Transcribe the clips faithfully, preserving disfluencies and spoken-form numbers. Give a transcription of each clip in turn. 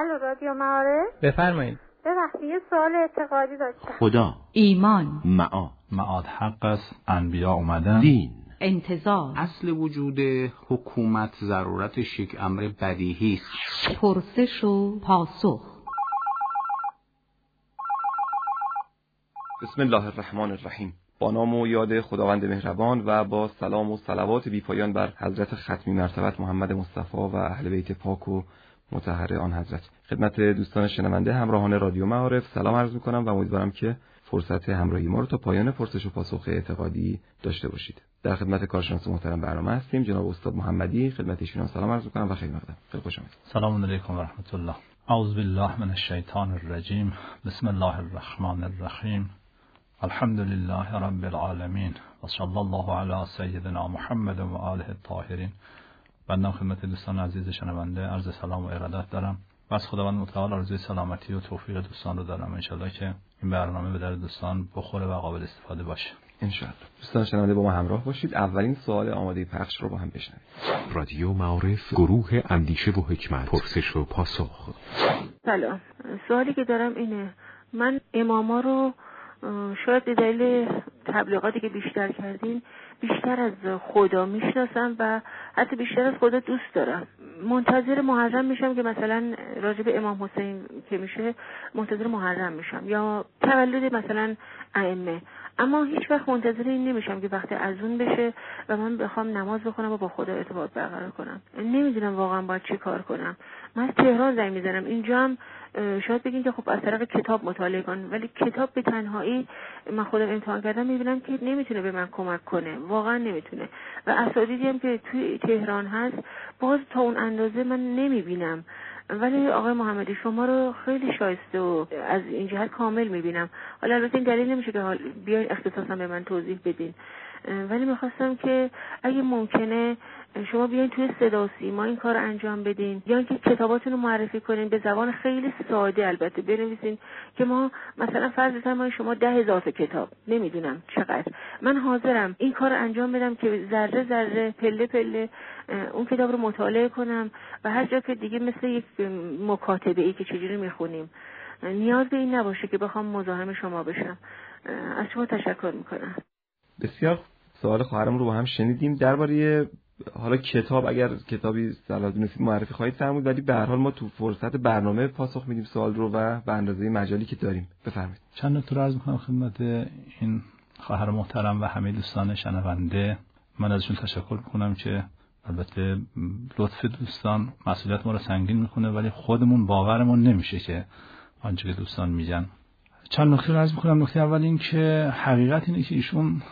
الو رادیو معارف. بفرمایید. ببخشید یه سوال اعتقادی داشتم. خدا، ایمان، معاد، معاد حق است، انبیا اومدن، دین، انتظار، اصل وجود حکومت ضرورتش یک امر بدیهی است. پرسش و پاسخ. بسم الله الرحمن الرحیم. با نام و یاد خداوند مهربان و با سلام و صلوات بی پایان بر حضرت ختمی مرتبت محمد مصطفی و اهل بیت پاک و مطهر آن حضرت. خدمت دوستان شنونده همراهان رادیو معارف سلام عرض می‌کنم و امیدوارم که فرصت همراهی ما رو تا پایان پرسش و پاسخ اعتقادی داشته باشید. در خدمت کارشناس محترم برنامه هستیم جناب استاد محمدی. خدمت ایشون سلام عرض می‌کنم و خیلی مقدم. خیلی خوش آمدید. سلام علیکم و رحمت الله. اعوذ بالله من الشیطان الرجیم. بسم الله الرحمن الرحیم. الحمد لله رب العالمین و صلی الله علی سیدنا محمد و آله الطاهرین. بنده خدمت دوستان عزیز شنونده عرض سلام و ارادت دارم و از خداوند متعال آرزوی سلامتی و توفیق دوستان رو دارم. انشالله که این برنامه به در دوستان بخوره و قابل استفاده باشه انشالله. دوستان شنونده با ما همراه باشید. اولین سوال آماده پخش رو با هم بشنوید. رادیو معارف، گروه اندیشه و حکمت، پرسش و پاسخ. سلام. سوالی که دارم اینه، من اماما رو شاید به دلیل تبلیغاتی که بیشتر کردین بیشتر از خدا میشناسم و حتی بیشتر از خدا دوست دارم. منتظر محرم میشم که مثلا راجع به امام حسین که میشه منتظر محرم میشم یا تولد مثلا ائمه، اما هیچ وقت منتظر این نمیشم که وقتی اذان بشه و من بخوام نماز بخونم و با خدا ارتباط برقرار کنم. نمیدونم واقعا باید چی کار کنم. من از تهران زنگ میزنم. اینجا هم شاید بگین که خب از طریق کتاب مطالعه کن، ولی کتاب به تنهایی من خودم امتحان کردم میبینم که نمیتونه به من کمک کنه، واقعا نمیتونه. و اساتیدی هم که توی تهران هست باز تا اون اندازه من نمیبینم. ولی آقای محمدی شما رو خیلی شایسته و از این جهت کامل میبینم. حالا البته این دلیل نمیشه که بیاین اختصاصا به من توضیح بدین، ولی میخواستم که اگه ممکنه شما بیاین توی صدا و سیما این کار انجام بدین یا اینکه کتاباتون رو معرفی کنین به زبان خیلی ساده، البته بنویسین که ما مثلا فرض بزنیم شما ده هزار تا کتاب، نمیدونم چقدر، من حاضرم این کار انجام بدم که ذره ذره پله پله اون کتاب رو مطالعه کنم و هر جا که دیگه مثل یک مکاتبه ای که چجوری میخونیم نیاز به این نباشه که بخوام مزاحم شما بشم. از شما تشکر میکنم. بسیار سوال خواهرم رو با هم شنیدیم. درباره حالا کتاب اگر کتابی صلاح دونستید معرفی خواهید فرمود، ولی به هر حال ما تو فرصت برنامه پاسخ میدیم سوال رو و به اندازه مجالی که داریم. بفرمایید. چند نکته رو عرض می‌کنم خدمت این خواهر محترم و همه دوستان شنونده. من ازشون تشکر می‌کنم که البته لطف دوستان مسئولیت ما رو سنگین می‌کنه، ولی خودمون باورمون نمیشه که آنچه که دوستان میگن. چند نکته رو عرض می‌کنم. نکته اول این که حقیقت اینه که ایشون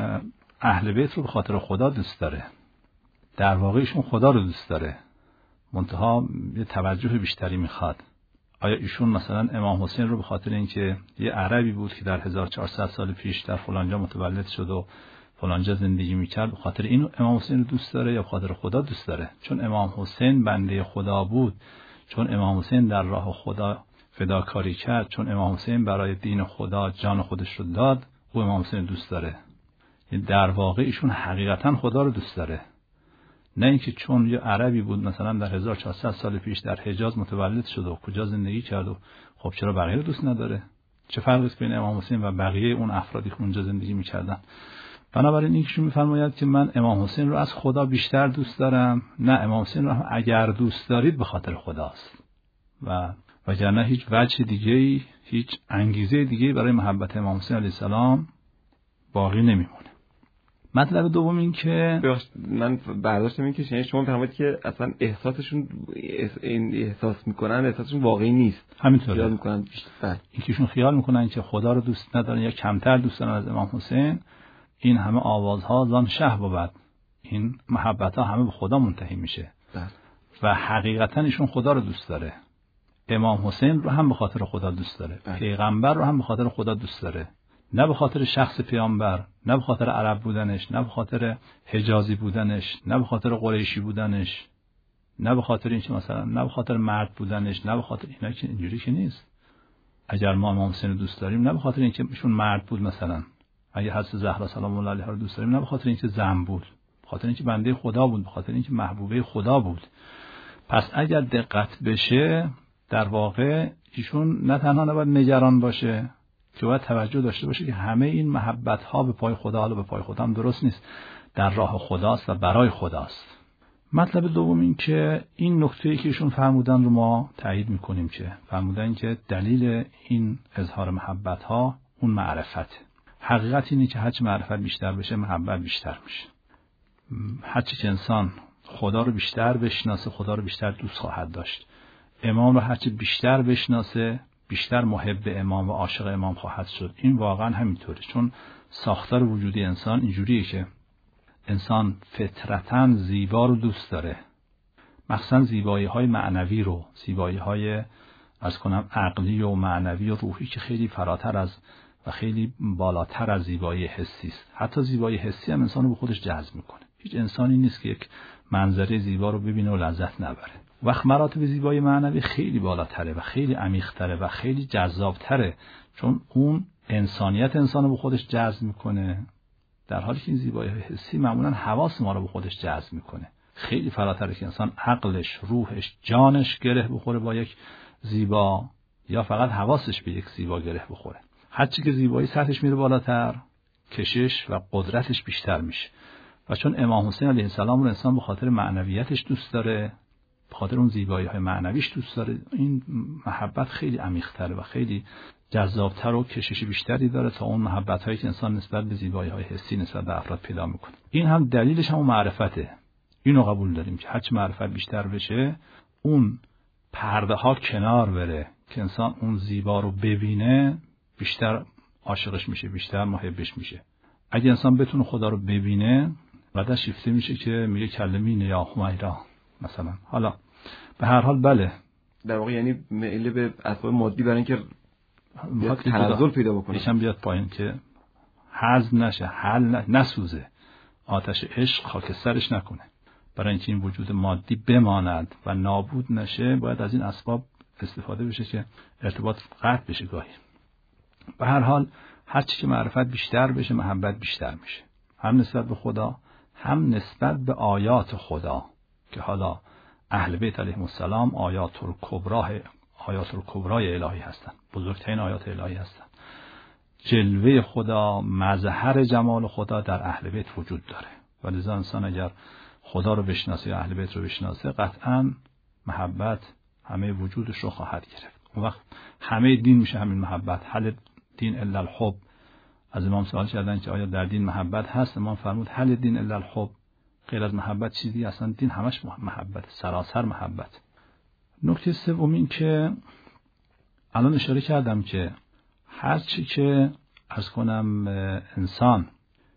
اهل بیت رو به خاطر خدا دوست داره. در واقع ایشون خدا رو دوست داره، منتها یه توجه بیشتری میخواد. آیا ایشون مثلا امام حسین رو به خاطر اینکه یه عربی بود که در هزار و چهارصد سال پیش در فلانجا متولد شد و فلانجا زندگی میکرد به خاطر این امام حسین رو دوست داره یا به خاطر خدا دوست داره؟ چون امام حسین بنده خدا بود، چون امام حسین در راه خدا فداکاری کرد، چون امام حسین برای دین خدا جان خودش رو داد، او امام حسین دوست داره. در واقع ایشون حقیقتا خدا رو دوست داره، نه اینکه چون یه عربی بود مثلا در هزار و چهارصد سال پیش در حجاز متولد شد و کجا زندگی کرد و خب چرا بقیه رو دوست نداره؟ چه فرقی است بین امام حسین و بقیه اون افرادی که اونجا زندگی میکردن؟ بنابراین اینکشون میفرماید که من امام حسین رو از خدا بیشتر دوست دارم. نه، امام حسین رو هم اگر دوست دارید به خاطر خداست و وگرنه هیچ وجه دیگه‌ای، هیچ انگیزه دیگه‌ای برای محبت امام حسین علیه السلام باقی نمیمونه. مطلب دوم این که من برداشتم این که شما شما فهمید که اصلا احساسشون این احساس میکنن احساسشون واقعی نیست، همینطوره. خیال میکنن بیشتر اینکهشون خیال میکنن که خدا رو دوست ندارن یا کمتر دوست دارن از امام حسین. این همه آوازها زان شه بود، این محبت ها همه به خدا منتهی میشه بله. و حقیقتا ایشون خدا رو دوست داره. امام حسین رو هم به خاطر خدا دوست داره، بله. پیغمبر رو هم به خاطر خدا دوست داره، نه به خاطر شخص پیامبر، نه به خاطر عرب بودنش، نه به خاطر حجازی بودنش، نه به خاطر قریشی بودنش، نه به خاطر اینکه مثلا نه به خاطر مرد بودنش، نه به خاطر اینا، که اینجوری که نیست. اگر ما امام حسین رو دوست داریم نه به خاطر اینکه ایشون مرد بود، مثلا اگه حضرت زهرا سلام الله علیها رو دوست داریم نه به خاطر اینکه زن بود، به خاطر اینکه بنده خدا بود، به خاطر اینکه محبوبه خدا بود. پس اگر دقت بشه در واقع ایشون نه تنها نباید نگران باشه که باید توجه داشته باشه که همه این محبت ها به پای خدا، حالا به پای خدا هم درست نیست، در راه خداست و برای خداست. مطلب دوم این که این نکته‌ای که ایشون فرمودن رو ما تایید میکنیم که فرمودن که دلیل این اظهار محبت ها اون معرفت. حقیقت اینه که هرچی معرفت بیشتر بشه محبت بیشتر میشه. هرچی که انسان خدا رو بیشتر بشناسه خدا رو بیشتر دوست خواهد داشت. امام رو هرچی بیشتر بشناسه بیشتر محب امام و عاشق امام خواهد شد. این واقعا همینطوره، چون ساختار وجودی انسان اینجوریه که انسان فطرتاً زیبا رو دوست داره، مخصوصاً زیبایی های معنوی رو، زیبایی های از کنم عقلی و معنوی و روحی که خیلی فراتر از و خیلی بالاتر از زیبایی حسی است. حتی زیبایی حسی هم انسان رو به خودش جذب میکنه. هیچ انسانی نیست که یک منظره زیبا رو ببینه و لذت نبره. وقت مراتب زیبایی معنوی خیلی بالاتره و خیلی عمیق‌تره و خیلی جذابتره، چون اون انسانیت انسان رو به خودش جذب میکنه، در حالی که این زیبایی حسی معمولاً حواس ما رو به خودش جذب میکنه. خیلی فراتره که انسان عقلش، روحش، جانش گره بخوره با یک زیبا یا فقط حواسش به یک زیبا گره بخوره. هرچی که زیبایی سطحش میره بالاتر، کشش و قدرتش بیشتر میشه. و چون امام حسین علیه السلام رو انسان به خاطر معنویتش دوست داره، به خاطر اون زیبایی های معنویش دوست داره، این محبت خیلی عمیق‌تره و خیلی جذابتر و کشش بیشتری داره تا اون محبت هایی که انسان نسبت به زیبایی های حسی نسبت به افراد پیدا میکنه. این هم دلیلش هم معرفته. اینو قبول داریم که هرچی معرفت بیشتر بشه اون پرده ها کنار بره که انسان اون زیبا رو ببینه، بیشتر عاشقش میشه، بیشتر محبش میشه. اگه انسان بتونه خدا رو ببینه بعد شیفته میشه که میگه کلمین یا حمیرا مثلا. حالا به هر حال بله، در واقع یعنی میل به اسباب مادی برای اینکه تنزل پیدا بکنه، یکم بیاد پایین که هضم نشه، حل نسوزه، آتش عشق خاکسترش نکنه. برای اینکه این وجود مادی بماند و نابود نشه باید از این اسباب استفاده بشه که ارتباط قطع بشه گاهی. به هر حال هرچی که معرفت بیشتر بشه محبت بیشتر میشه، هم نسبت به خدا هم نسبت به آیات خدا که حالا اهل بیت علیهم السلام آیات الکبرا آیات الکبرای الهی هستند، بزرگترین آیات الهی هستند. جلوه خدا، مظهر جمال خدا در اهل بیت وجود داره و لذا انسان اگر خدا رو بشناسه یا اهل بیت رو بشناسه قطعاً محبت همه وجودش رو خواهد گرفت. اون وقت همه دین میشه همین محبت. هل دین الا الحب. از امام سوال کردن که آیا در دین محبت هست؟ امام فرمود هل دین الا الحب. غیر از محبت چیزی اصلا دین همش محبت، سراسر محبت. نکته سوم این که الان اشاره کردم که هر چی که عرض کنم انسان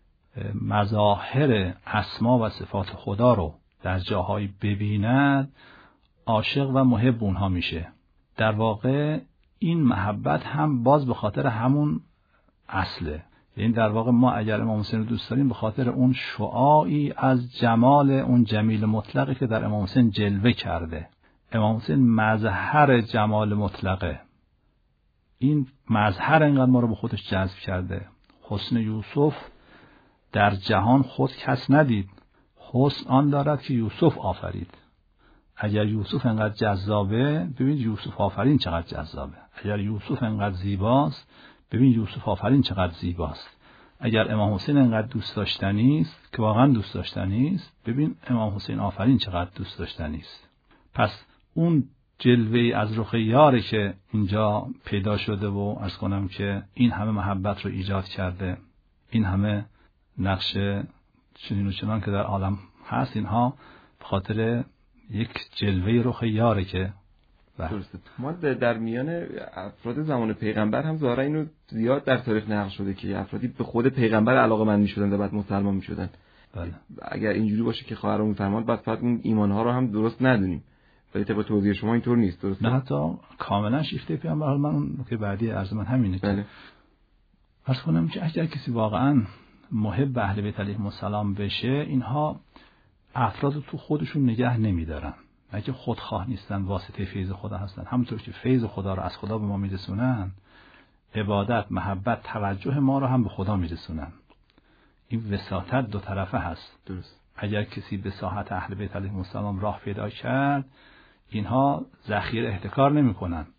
مظاهر اسما و صفات خدا رو در جاهایی ببیند عاشق و محب اونها میشه. در واقع این محبت هم باز به خاطر همون اصله. یعنی در واقع ما اگر امام حسین رو دوست داریم به خاطر اون شعاعی از جمال اون جمیل مطلقی که در امام حسین جلوه کرده. امام حسین مظهر جمال مطلقه. این مظهر اینقدر ما رو به خودش جذب کرده. حسن یوسف در جهان خود کس ندید، حسن آن دارد که یوسف آفرید. اگر یوسف انقدر جذابه ببین یوسف آفرین چقدر جذابه. اگر یوسف انقدر زیباست ببین یوسف آفرین چقدر زیباست. اگر امام حسین انقدر دوست داشتنی است که واقعا دوست داشتنی است ببین امام حسین آفرین چقدر دوست داشتنی است. پس اون جلوه از رخ یاره که اینجا پیدا شده و عرض کنم که این همه محبت رو ایجاد کرده، این همه نقش چنین و چنان که در عالم هست، اینها به خاطر یک جلوه رخ یاره که درسته. ما در میان افراد زمان پیغمبر هم ظاهرا اینو زیاد در تاریخ نقل شده که افرادی به خود پیغمبر علاقه‌مند می‌شدن و بعد مسلمان می‌شدن. بله. اگر اینجوری باشه که خواهرمون فرمود بعد فقط اون ایمان‌ها رو هم درست ندونیم. ولی طبق توضیح شما اینطور نیست، درسته؟ نه حتی کاملا شیفته پیغمبر. حالا من اون که بعدی عرض من همینه. بله. عرض کنم که اگر کسی واقعا محب اهل بیت علیهم السلام بشه اینها افراد تو خودشون نگه نمی‌دارن. اگه خودخواه نیستن، واسطه فیض خدا هستن. همونطور که فیض خدا رو از خدا به ما میرسونن، عبادت، محبت، توجه ما رو هم به خدا میرسونن. این وساطت دو طرفه هست. درست. اگر کسی به ساحت اهل بیت علیهم السلام راه پیدا کرد، اینها ذخیره احتکار نمی‌کنن.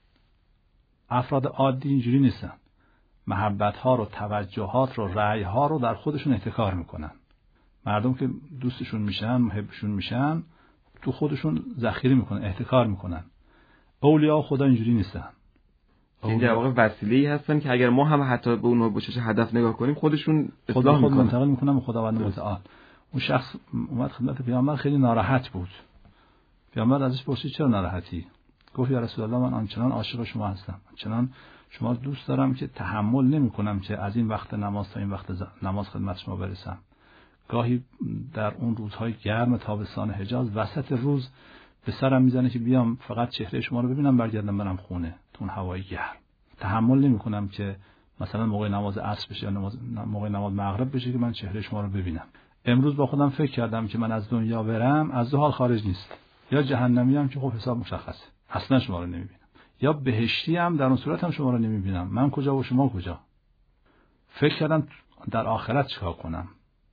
افراد عادی اینجوری نیستن. محبت‌ها رو، توجهات رو، رأی‌ها رو در خودشون احتکار می‌کنن. مردم که دوستشون میشن، محبشون میشن، تو خودشون ذخیره می‌کنن، احتکار می‌کنن. اولیاء خدا اینجوری نیستن. این در واقع وسیله‌ای هستن که اگر ما هم حتی به اونها به چش هدف نگاه کنیم خودشون خدا خود منتقل می‌کنن به خداوند متعال. اون شخص اومد خدمت پیامبر، خیلی ناراحت بود. پیامبر ازش پرسید چرا ناراحتی؟ گفت یا رسول الله من آنچنان عاشق شما هستم، آنچنان شما دوست دارم که تحمل نمی‌کنم که از این وقت نماز تا این وقت نماز خدمت شما برسم. گاهی در اون روزهای گرم تابستان حجاز وسط روز به سرم میزنه که بیام فقط چهره شما رو ببینم برگردم برم خونه تو اون هوای گرم. تحمل نمی‌کنم که مثلا موقع نماز عصر بشه یا نماز موقع نماز مغرب بشه که من چهره شما رو ببینم. امروز با خودم فکر کردم که من از دنیا برم از دو حال خارج نیست. یا جهنمیم که خب حساب مشخصه، اصلا شما رو نمی‌بینم. یا بهشتی هم در اون صورت هم شما رو نمی‌بینم. من کجا و شما کجا؟ فکر کردم در آخرت چیکار کنم؟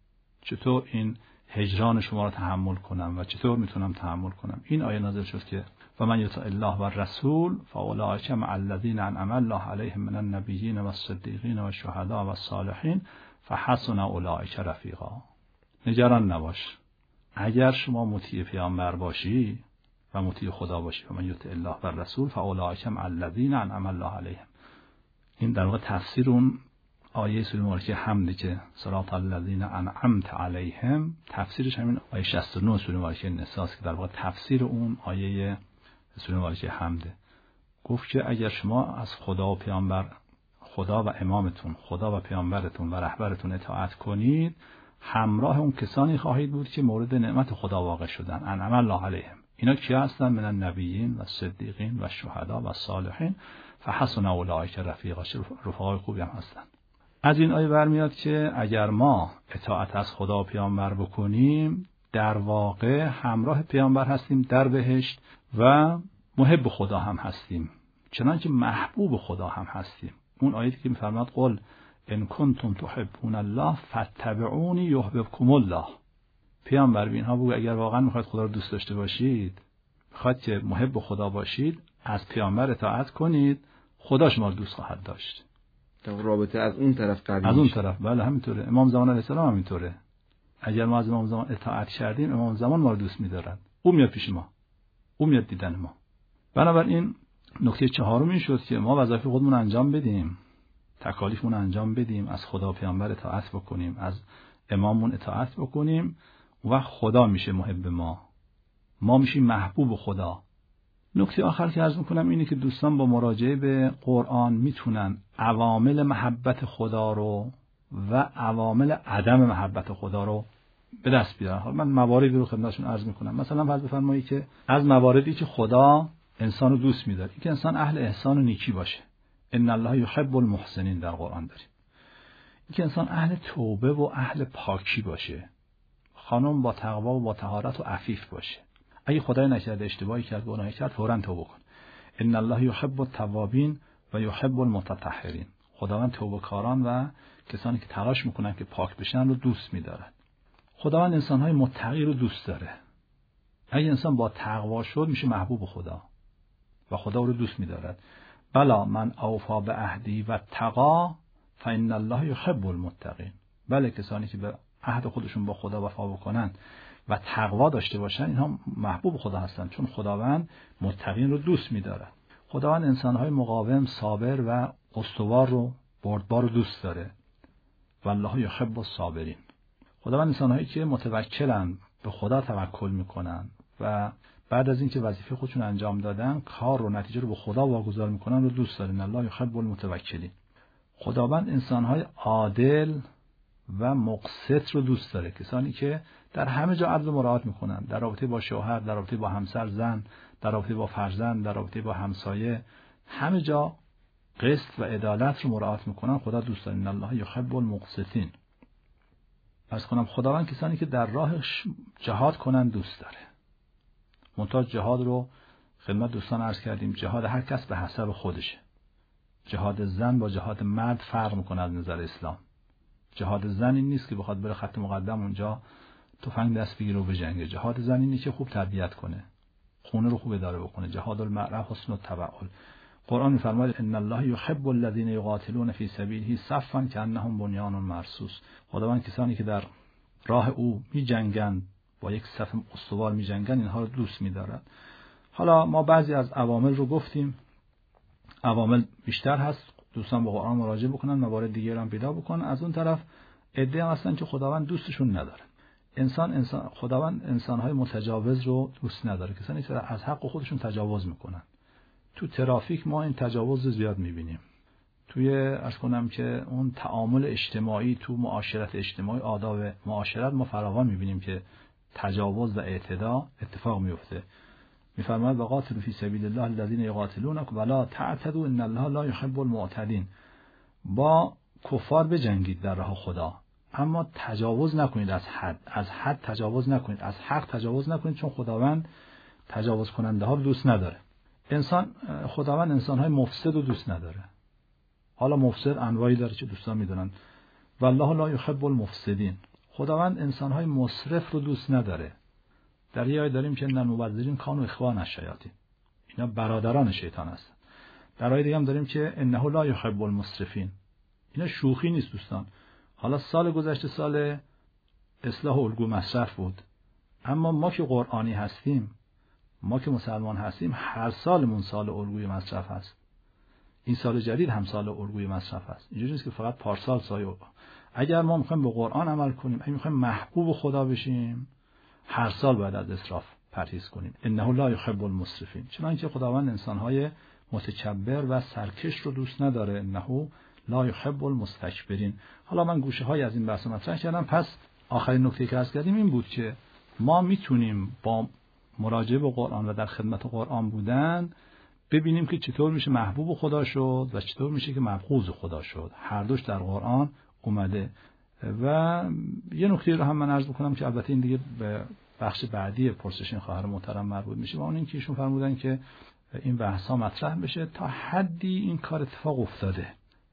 چطور این هجران شما رو تحمل کنم و چطور میتونم تحمل کنم؟ این آیه نازل شد که و من یطع الله و الرسول فاولئک مع الذین انعم الله علیهم من النبیین و الصدیقین و الشهداء و الصالحین فحسن اولئک رفیقا. نگران نباش، اگر شما مطیع پیامبر باشی و مطیع خدا باشی و من یطع الله و الرسول فاولئک مع الذین انعم الله علیهم. این در واقع تفسیر اون آیه سوره مبارکه حمد که صراط الذین انعمت علیهم، تفسیرش همین آیه شصت و نه سوره مبارکه نساء که در واقع تفسیر اون آیه سوره مبارکه حمد. گفت که اگر شما از خدا و پیامبر، خدا و امامتون، خدا و پیامبرتون و رهبرتون اطاعت کنید، همراه اون کسانی خواهید بود که مورد نعمت خدا واقع شدن. انعم الله علیهم. اینا کیا هستن؟ من النبیین و صدیقین و شهدا و صالحین فحسن اولئک رفیقا. رفقای خوبی هم هستن. از این آیه برمیاد که اگر ما اطاعت از خدا و پیامبر بکنیم در واقع همراه پیامبر هستیم در بهشت و محب خدا هم هستیم، چنانچه محبوب خدا هم هستیم. اون آیه که می‌فرماد قل ان کنتم تحبون الله فاتبعونی یحببکم الله. پیامبر به اینها بگو اگر واقعا میخواید خدا رو دوست داشته باشید، میخواید که محب خدا باشید، از پیامبر اطاعت کنید، خدا شما رو دوست خواهد داشت. رابطه از اون طرف قوی از اون طرف بله همینطوره. امام زمان علیه السلام همینطوره. اگر ما از امام زمان اطاعت کردیم، امام زمان ما رو دوست می‌دارد. او میاد پیش ما، او میاد دیدن ما. بنابراین نکته چهارم این شد که ما وظایف خودمون انجام بدیم، تکالیفمون انجام بدیم، از خدا و پیامبر اطاعت بکنیم، از اماممون اطاعت بکنیم و خدا میشه محب ما، ما میشیم محبوب خدا. نکته آخر که عرض میکنم اینه که دوستان با مراجعه به قرآن میتونن عوامل محبت خدا رو و عوامل عدم محبت خدا رو به دست بیارن. حالا من مواردی رو خدمتتون عرض میکنم. مثلا فرض بفرمایید که از مواردی که خدا انسان رو دوست می‌داره این که انسان اهل احسان و نیکی باشه. ان الله یحب المحسنین در قرآن داریم. این که انسان اهل توبه و اهل پاکی باشه. خانم با تقوا و با طهارت و عفیف باشه. اگه خدای نکرده اشتباهی کرد، گناهی کرد، فوراً توبه کن. ان الله یحب التوابین و یحب المتطهرین. خداوند توبه‌کاران و کسانی که تلاش میکنن که پاک بشن رو دوست می‌دارد. خداوند انسان‌های متقی رو دوست داره. اگه انسان با تقوا شد میشه محبوب خدا و خدا رو دوست می‌دارد. بلا من اوفا به عهدی و تقا فإن الله یحب المتقین. بله کسانی که به عهد خودشون با خدا وفا بکنن و تقوا داشته باشن اینها محبوب خدا هستند، چون خداوند متقین رو دوست می‌دارد. خداوند انسان‌های مقاوم، صابر و استوار رو، بردبار رو دوست داره. والله یحب الصابرین. خداوند انسان‌هایی که متوکلن، به خدا توکل می‌کنن و بعد از اینکه وظیفه خودشون انجام دادن کار رو، نتیجه رو به خدا واگذار می‌کنن رو دوست داره. الله یحب المتوکلین. خداوند انسان‌های عادل و مقسط رو دوست داره، کسانی که در همه جا عدل و مراعات میکنن، در رابطه با شوهر، در رابطه با همسر زن، در رابطه با فرزند، در رابطه با همسایه، همه جا قسط و عدالت رو مراعات میکنن. خدا دوست داره. ان الله یحب المقسطین. عرض کنم خداوند کسانی که در راهش جهاد کنن دوست داره. منتها جهاد رو خدمت دوستان عرض کردیم، جهاد هر کس به حسب خودشه. جهاد زن با جهاد مرد فرق میکنه از نظر اسلام. جهاد زن این نیست که بخواد بره خط مقدم اونجا تفنگ دست بگیره و بجنگه. جهاد زن اینه که خوب تربیت کنه، خونه رو خوب اداره بکنه. جهاد المعرة حسن التبعل. قرآن می‌فرماید ان الله یحب الذین یقاتلون فی سبیله صفا کأنهم بنیان مرصوص. خداوند کسانی که در راه او می‌جنگند، با یک صف استوار می‌جنگند، اینها رو دوست می‌دارد. حالا ما بعضی از عوامل رو گفتیم، عوامل بیشتر هست، دوستان به قرآن مراجعه بکنن، موارد دیگه هم پیدا بکنن. از اون طرف عده هم هستن که خداوند دوستشون نداره. انسان انسان خداوند انسان‌های متجاوز رو دوست نداره، کسانی که از حق خودشون تجاوز میکنن. تو ترافیک ما این تجاوز زیاد میبینیم. توی عرض کنم که اون تعامل اجتماعی، تو معاشرت اجتماعی، آداب معاشرت ما فراوان میبینیم که تجاوز و اعتدا اتفاق میفته. میفرماید وقاتلوا فی سبیل الله الذین یقاتلونکم ولا تعتدوا ان الله لا یحب المعتدین. با کفار بجنگید در راه خدا، اما تجاوز نکنید از حد، از حد تجاوز نکنید، از حق تجاوز نکنید، چون خداوند تجاوز کننده ها رو دوست نداره. انسان خداوند انسان‌های مفسد رو دوست نداره. حالا مفسد انواعی داره که دوستان میدونن. والله لا یحب المفسدین. خداوند انسان‌های مسرف رو دوست نداره. در یه آیه داریم که ان المبذرین کانوا اخوان الشیاطین. اینا برادران شیطان هستن. در آیه دیگه هم داریم که انه لا یحب المسرفین. اینا شوخی نیست دوستان. حالا سال گذشته سال اصلاح الگوی مصرف بود، اما ما که قرآنی هستیم، ما که مسلمان هستیم، هر سالمون سال الگوی مصرف هست. این سال جدید هم سال الگوی مصرف هست. اینجوری نیست که فقط پارسال سایه. اگر ما میخوایم به قرآن عمل کنیم، اگه میخوایم محبوب خدا بشیم، هر سال باید از اسراف پرهیز کنیم. انه لا یحب المسرفین. چنانکه خداوند انسان‌های متکبر و سرکش رو دوست نداره. انه لا یحب المستکبرین. حالا من گوشه‌های از این بحث مطرح کردم. پس آخرین نکته که عرض کردیم این بود که ما میتونیم با مراجعه به قرآن و در خدمت قرآن بودن ببینیم که چطور میشه محبوب خدا شد و چطور میشه که مبغوض خدا شد. هر دوش در قرآن اومده. و یه نکته رو هم من عرض بکنم که البته این دیگه به بخش بعدی پرسش این خواهر محترم مربوط میشه، و اون این که ایشون فرمودن که این بحث‌ها مطرح بشه. تا حدی این کار اتفاق افتاده.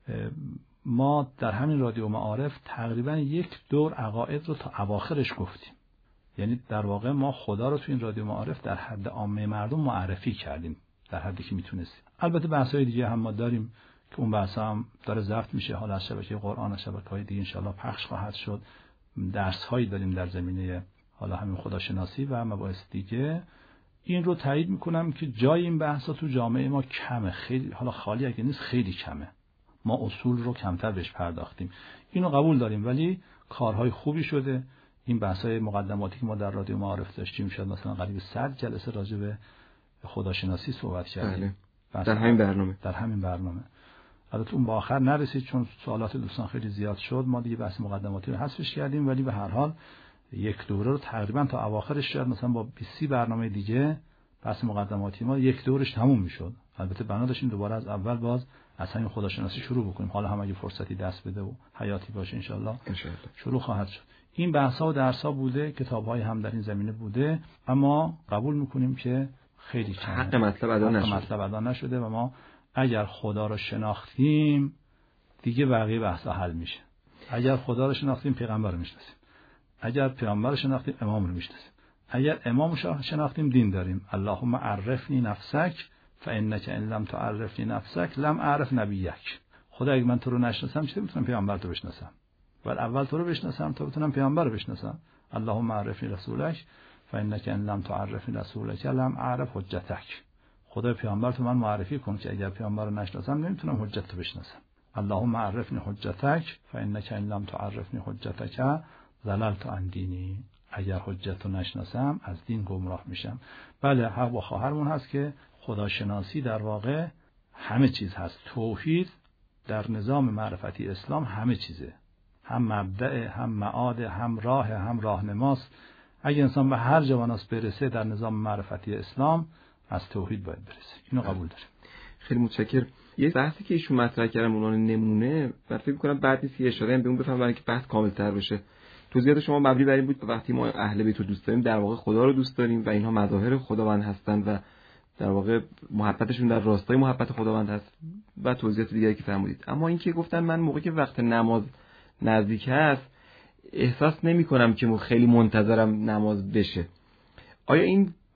ما در همین رادیو معارف تقریبا یک دور عقاید رو تا اواخرش گفتیم. یعنی در واقع ما خدا رو تو این رادیو معارف در حد عامه مردم معرفی کردیم در حدی که میتونستیم. البته بحث‌های دیگه هم ما داریم که اون بحث‌ها هم داره ضبط میشه، حالا از شبکه قرآن و شبکه‌های دیگه انشالله پخش خواهد شد. درس‌هایی داریم در زمینه حالا همین خداشناسی و مباحث دیگه. این رو تایید میکنم که جای این بحث‌ها تو جامعه ما کمه، خیلی، حالا خالی اگه نیست خیلی کمه. ما اصول رو کمتر بهش پرداختیم. اینو قبول داریم، ولی کارهای خوبی شده. این بحث‌های مقدماتی که ما در رادیو معارف داشتیم، شاید مثلا قریب صد جلسه راجع به خداشناسی صحبت کردیم. بله. در همین برنامه. در همین برنامه. البته اون با آخر نرسید چون سوالات دوستان خیلی زیاد شد. ما دیگه بحث مقدماتی رو حذفش کردیم، ولی به هر حال یک دوره رو تقریبا تا اواخرش شاید مثلا با بیست برنامه دیگه بحث مقدماتی ما یک دورش تموم میشد. البته بنا داشتیم دوباره از اول باز از همین خداشناسی شروع بکنیم. حالا هم اگه فرصتی دست بده و حیاتی باشه انشالله شروع خواهد شد. این بحث‌ها و درس‌ها بوده، کتاب‌های هم در این زمینه بوده، اما قبول می‌کنیم که خیلی کمه. حق مطلب ادا نشده. مطلب ادا نشده و ما اگر خدا رو شناختیم دیگه بقیه بحث‌ها حل میشه. اگر خدا رو شناختیم پیغمبر رو میشناسیم. اگر پیغمبر رو شناختیم امام رو میشناسیم. اگر امام رو شناختیم دین داریم. اللهم عرفنی نفسک فانک ان لم تعرفنی نفسک لم اعرف نبیک. خدا اگه من تو رو نشناسم چطور میتونم پیغمبر تو بشناسم؟ ولی اول تو رو بشناسم تا بتونم پیغمبر رو بشناسم. اللهم عرفنی رسولک فانک ان لم تعرفنی رسولک لم اعرف حجتک. خدا پیغمبر تو من معرفی کن که اگر پیغمبر رو نشناسم نمیتونم حجت تو بشناسم. اللهم عرفنی حجتک فانک ان لم تعرفنی حجتک ضللت عن دینی. اگر حجت رو نشناسم از دین گمراه میشم. بله، حق با خواهرمون هست که خداشناسی در واقع همه چیز هست. توحید در نظام معرفتی اسلام همه چیزه. هم مبدأ، هم معاد، هم راه، هم راهنماست. اگه انسان به هر جواناست برسه در نظام معرفتی اسلام از توحید باید برسه. اینو قبول داریم. خیلی متشکرم. یه بحثی که ایشون مطرح کردن عنوان نمونه، من فکر می‌کنم بعد نیست یه اشاره هم به اون بفهمم برای اینکه بحث کامل‌تر بشه. توضیحات شما مبنی بر این بود وقتی ما اهل بیت رو دوست داریم در واقع خدا رو دوست داریم و اینها مظاهر خداوند هستند و در واقع محبتشون در راستای محبت خداوند هست و توضیحات دیگری که فرمودید. اما اینکه گفتن من موقعی که وقت نماز نزدیک هست احساس نمی کنم که خیلی منتظرم نماز بشه. آیا این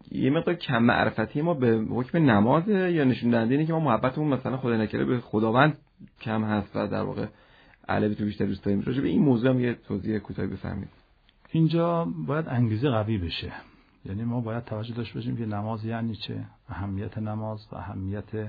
یه مقدار کم معرفتی ما به حکم نماز یا نشون دهنده اینه که ما محبتمون مثلا خدا نکره به خداوند کم هست و در واقع اهل بیت بیشتر دوست داریم؟ راجع به این موضوع هم یه توضیح کوتاهی بفرمایید. اینجا باید انگیزه قوی بشه، یعنی ما باید توجه داشته باشیم که نماز یعنی چه، اهمیت نماز و اهمیت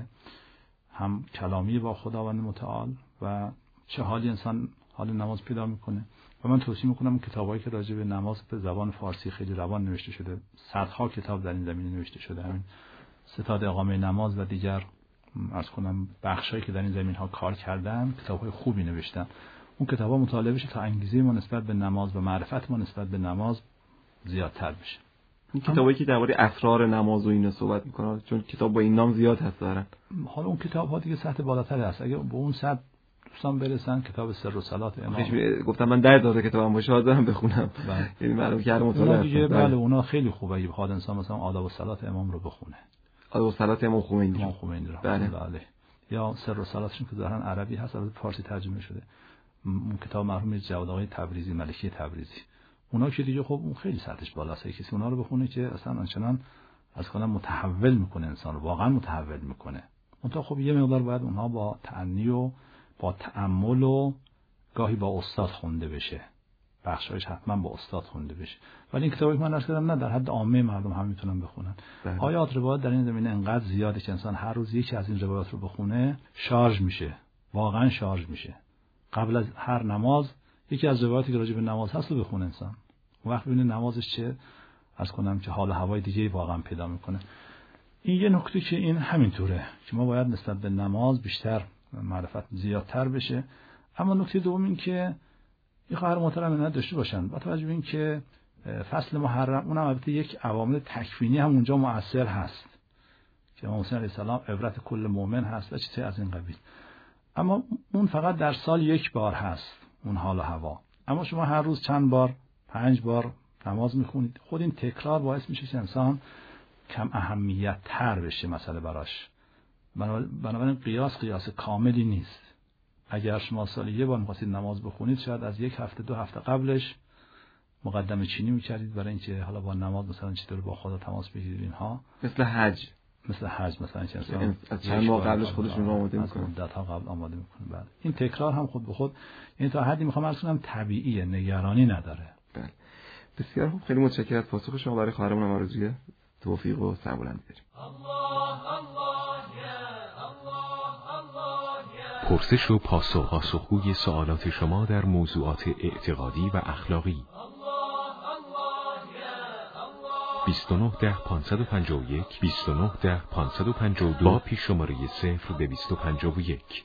هم کلامی با خداوند متعال و چه حالی انسان حال نماز پیدا میکنه. و من توصیه میکنم کتابایی که راجع به نماز به زبان فارسی خیلی روان نوشته شده، صدها کتاب در این زمینه نوشته شده، همین ستاد اقامه نماز و دیگر عرض کنم بخشایی که در این زمین ها کار کردن کتاب‌های خوبی نوشتن. اون کتابا مطالعه بشه تا انگیزه ما نسبت به نماز و معرفت ما نسبت به نماز زیادتر بشه. این کتابایی که درباره اسرار نماز و اینا صحبت میکنن، چون کتاب با این نام زیاد هست دارن. حالا اون کتاب‌ها دیگه سطح بالاتری هست. اگه به اون سطح دوستان برسن، کتاب سر و صلات امام، گفتم من در داده کتابم باشه حاضرم بخونم. یعنی معلوم که هر مطالعه دیگه بله اونا خیلی خوبه. اگه بخواد انسان مثلا آداب و صلات امام رو بخونه، آداب و صلات امام خمینی امام خمینی رو بله. بله. یا سر و صلاتشون که ظاهرا عربی هست، البته فارسی ترجمه شده، اون کتاب مرحوم جواد آقای تبریزی، ملکی تبریزی، اونا که دیگه خب اون خیلی سطحش بالاست. کسی اونا رو بخونه که اصلا آنچنان از کنم متحول میکنه انسان رو، واقعا متحول میکنه. اون تا خب یه مقدار باید اونها با تأنی و با تأمل و گاهی با استاد خونده بشه، بخشایش حتما با استاد خونده بشه. ولی این کتابی که من عرض کردم نه در حد عامه مردم هم میتونن بخونن. بله. آیات روایات در این زمینه انقدر زیاده که انسان هر روز یکی از این روایات رو بخونه شارژ میشه، واقعا شارژ میشه. قبل از هر نماز یکی از روایاتی که راجع به نماز هست رو بخونه انسان، اون وقت ببینه نمازش چه عرض کنم که حال و هوای دیگه واقعا پیدا میکنه. این یه نکته که این همینطوره که ما باید نسبت به نماز بیشتر معرفت زیادتر بشه. اما نکته دوم این که این خواهر محترم اینا داشته باشن با توجه به این که فصل محرم اونم البته یک عوامل تکوینی هم اونجا مؤثر هست که امام حسین علیه السلام عبرت کل مؤمن هست و چیزی از این قبیل، اما اون فقط در سال یک بار هست اون حال و هوا. اما شما هر روز چند بار، پنج بار نماز میخونید، خود این تکرار باعث میشه که انسان کم اهمیت تر بشه مسئله براش. بنابراین قیاس قیاس کاملی نیست. اگر شما سال یه بار می‌خواستید نماز بخونید، شاید از یک هفته دو هفته قبلش مقدمه چینی می‌کردید برای اینکه حالا با نماز مثلا چطور با خدا تماس بگیرید. اینها مثل حج مثل حج مثلا چه از چند ماه قبلش خودشون رو آماده می‌کنن، مدت‌ها قبل آماده می‌کنن. بعد این تکرار هم خود به خود یعنی تا حدی می‌خوام عرض کنم طبیعیه، نگرانی نداره. بله بسیار خوب، خیلی متشکرم از پاسخ شما. برای خواهرمون هم آرزوی توفیق و سربلندی داریم. پرسش و پاسخ، پاسخگوی سوالات شما در موضوعات اعتقادی و اخلاقی. بیست و نه ده پانصد و پنجاه و یک بیست و نه ده پانصد و پنجاه و دو با پیش شماره صفر دویست و پنجاه و یک.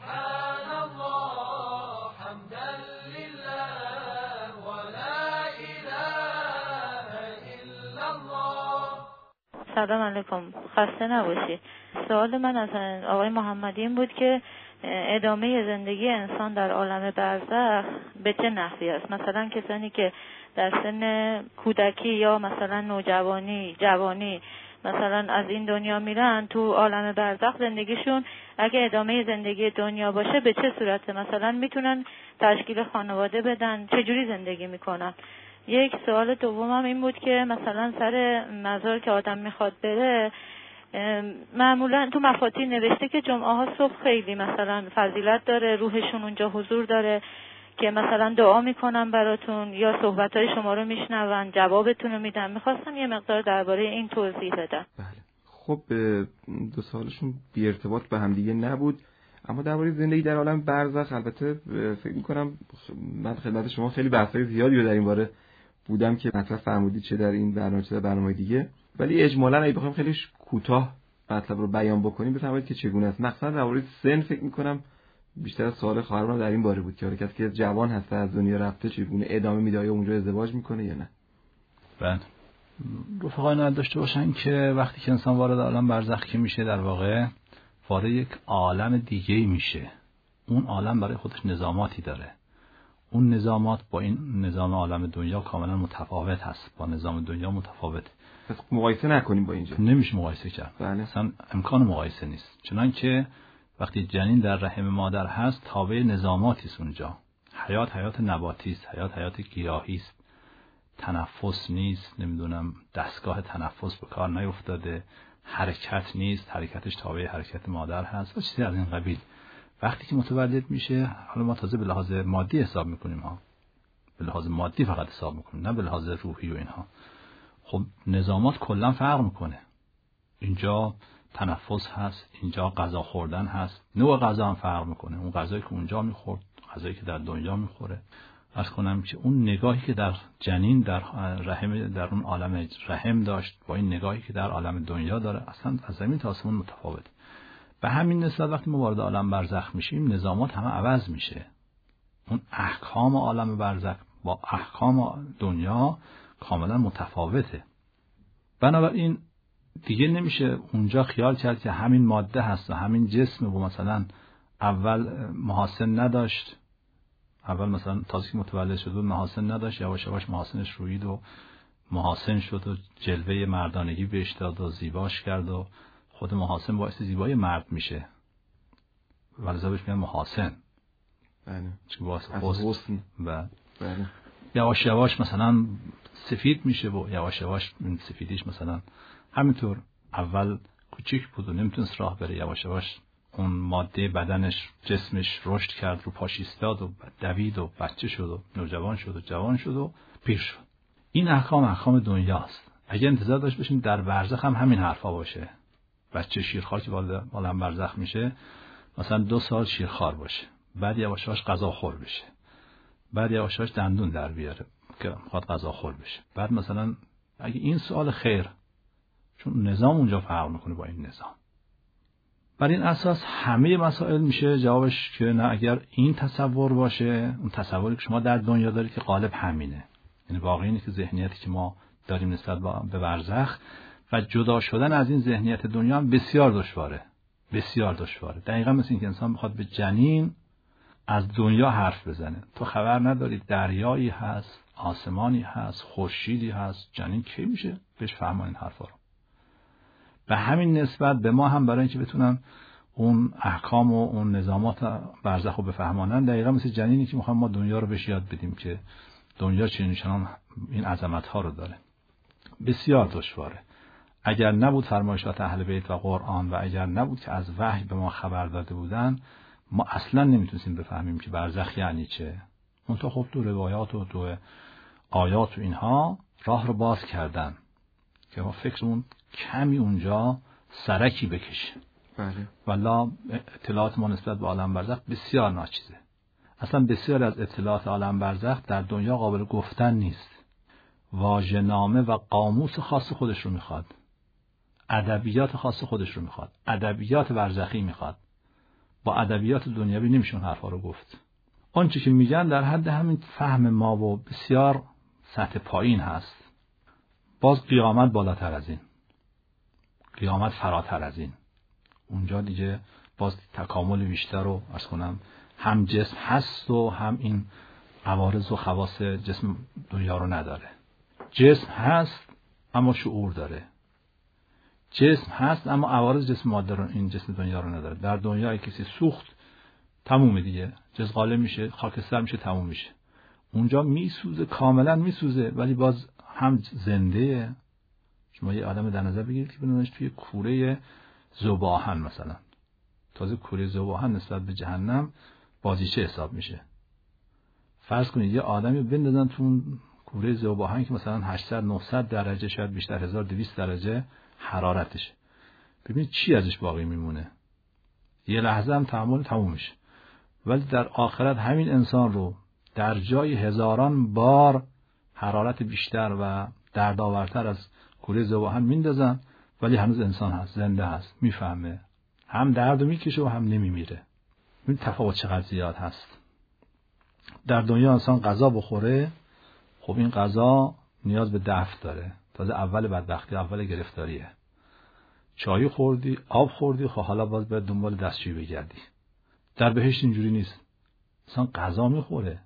سلام علیکم، خسته نباشی. سوال من از آقای محمدی این بود که ادامه زندگی انسان در عالم برزخ به چه نحوی است؟ مثلا کسانی که در سن کودکی یا مثلا نوجوانی، جوانی مثلا از این دنیا میرن، تو عالم برزخ زندگیشون اگه ادامه زندگی دنیا باشه به چه صورته؟ مثلا میتونن تشکیل خانواده بدن؟ چجوری زندگی میکنن؟ یک سوال دومم این بود که مثلا سر مزار که آدم میخواد بره، معمولا تو مفاتیح نوشته که جمعه ها صبح خیلی مثلا فضیلت داره، روحشون اونجا حضور داره که مثلا دعا میکنن براتون یا صحبتهای شما رو میشنون، جوابتون رو میدن. میخواستم یه مقدار درباره این توضیح بدم. بله خب دو سوالشون بی ارتباط به هم دیگه نبود، اما درباره زندگی در عالم برزخ البته فکر میکنم من خدمت شما خیلی بحثای زیادی رو در این باره بودم که مطرح فرمودید، چه در این برنامه چه در برنامه دیگه، ولی اجمالاً اگه بخوایم خیلی کوتاه مطلب رو بیان بکنیم بفرمایید که چگونه است. مخصوصا درباره سن فکر میکنم بیشتر سوال خواهرم در این باره بود که کسی که جوان هست از دنیا رفته چگونه ادامه میده، آیا اونجا ازدواج میکنه یا نه. بله رفقای نداشته داشته باشن که وقتی که انسان وارد عالم برزخ که میشه در واقع وارد یک عالم دیگه‌ای میشه. اون عالم برای خودش نظاماتی داره، اون نظامات با این نظام عالم دنیا کاملا متفاوت هست، با نظام دنیا متفاوت. پس مقایسه نکنیم با اینجا، نمیشه مقایسه کرد. بله. اصلا امکان مقایسه نیست، چنانکه وقتی جنین در رحم مادر هست تابع نظاماتی است اونجا. حیات حیات نباتی است، حیات حیات گیاهی است، تنفس نیست، نمیدونم دستگاه تنفس به کار نیفتاده، حرکت نیست، حرکتش تابع حرکت مادر هست و چیزی از این قبیل. وقتی که متولد میشه، حالا ما تازه به لحاظ مادی حساب میکنیم ها، به لحاظ مادی فقط حساب میکنیم، نه به لحاظ روحی و اینها. خب نظامات کلا فرق میکنه. اینجا تنفس هست، اینجا غذا خوردن هست، نوع غذا هم فرق میکنه. اون غذایی که اونجا میخورد، غذایی که در دنیا میخوره. عرض کنم که اون نگاهی که در جنین در رحم، در اون عالم رحم داشت با این نگاهی که در عالم دنیا داره، اصلا از زمین تا آسمون متفاوت. به همین نسبت وقتی ما وارد عالم برزخ میشیم، نظامات همه عوض میشه. اون احکام عالم برزخ با احکام دنیا کاملا متفاوته. بنابراین دیگه نمیشه اونجا خیال کرد که همین ماده هست و همین جسم و مثلا اول محاسن نداشت، اول مثلا تازه که متولد شد و محاسن نداشت، یواش یواش محاسنش روید و محاسن شد و جلوه مردانگی بهش داد و زیباش کرد و خود محاسن باعث زیبای مرد میشه. ولذا بهش میگن محاسن. بله. چون باعث حسن. و بله. یواش یواش مثلا سفید میشه و یواش یواش این سفیدیش مثلا همینطور اول کوچیک بود و نمیتونست راه بره، یواش یواش اون ماده بدنش جسمش رشد کرد، رو پاش ایستاد و دوید و بچه شد و نوجوان شد و جوان شد و پیر شد. این احکام احکام دنیاست. اگه انتظار داشت باشیم در برزخ هم همین حرفا باشه، بچه شیرخوار که وارد عالم برزخ میشه مثلا دو سال شیرخوار باشه، بعد یواش یواش غذاخور بشه، بعد یواش یواش دندون در بیاره که میخواد غذاخور بشه، بعد مثلا اگه این سوال خیر، چون نظام اونجا فرق میکنه با این نظام. بر این اساس همه مسائل میشه جوابش که نه، اگر این تصور باشه، اون تصوری که شما در دنیا دارید که غالب همینه، یعنی واقعی اینه که ذهنیتی که ما داریم نسبت به برزخ و جدا شدن از این ذهنیت دنیا هم بسیار دشواره، بسیار دشواره. دقیقا مثل این که انسان بخواد به جنین از دنیا حرف بزنه. تو خبر نداری دریایی هست، آسمانی هست، خورشیدی هست، جنین کی میشه بهش فهمان این حرفا رو؟ به همین نسبت به ما هم برای اینکه بتونن اون احکام و اون نظامات برزخ رو بفهمانن، دقیقا مثل جنینی که میخوام ما دنیا رو بهش یاد بدیم که دنیا چنین چنان این عظمت ها رو داره. بسیار دشواره. اگر نبود فرمایشات اهل بیت و قرآن و اگر نبود که از وحی به ما خبر داده بودن، ما اصلا نمیتونستیم بفهمیم که برزخ یعنی چه. اون تا خب تو روایات و تو آیات و اینها راه رو باز کردن که ما فکرمون کمی اونجا سرکی بکشه. بله. والا اطلاعات ما نسبت به عالم برزخ بسیار ناچیزه. اصلا بسیار از اطلاعات عالم برزخ در دنیا قابل گفتن نیست. واژه‌نامه و قاموس خاص خودش رو میخواد، ادبیات خاص خودش رو میخواد، ادبیات برزخی میخواد. با ادبیات دنیوی نمیشه اون حرفا رو گفت. اون چیزی که میگن در حد همین فهم ما و بسیار سطح پایین هست. باز قیامت بالاتر از این، قیامت فراتر از این. اونجا دیگه باز تکامل بیشتر رو عرض کنم، هم جسم هست و هم این عوارض و خواص جسم دنیا رو نداره. جسم هست اما شعور داره، جسم هست اما عوارض جسم ماده رو، این جسم دنیا رو نداره. در دنیا کسی سوخت تمومه دیگه، جزغاله میشه، خاکستر میشه، تموم میشه. اونجا میسوزه، کاملا میسوزه، ولی باز هم زنده. شما یه آدم در نظر بگیرید که بنوش توی کوره ذوب‌آهن مثلا، تازه کوره ذوب‌آهن نسبت به جهنم بازیچه حساب میشه. فرض کنید یه آدمی بندازن تو اون کوره ذوب‌آهن که مثلا هشتصد نهصد درجه، شاید بیشتر هزار و دویست درجه حرارتش، ببینید چی ازش باقی میمونه. یه لحظه هم تحمل تموم میشه. ولی در آخرت همین انسان رو در جای هزاران بار حرارت بیشتر و دردآورتر از کوره ذوب‌آهن میندازن، ولی هنوز انسان هست، زنده هست، میفهمه، هم درد میکشه و هم نمیمیره. این تفاوت چقدر زیاد هست. در دنیا انسان غذا بخوره، خب این غذا نیاز به دفع داره، تازه اول بدبختی، اول گرفتاریه. چای خوردی، آب خوردی، خب حالا باز باید دنبال دستشویی بگردی. در بهشت اینجوری نیست، انسان غذا میخوره،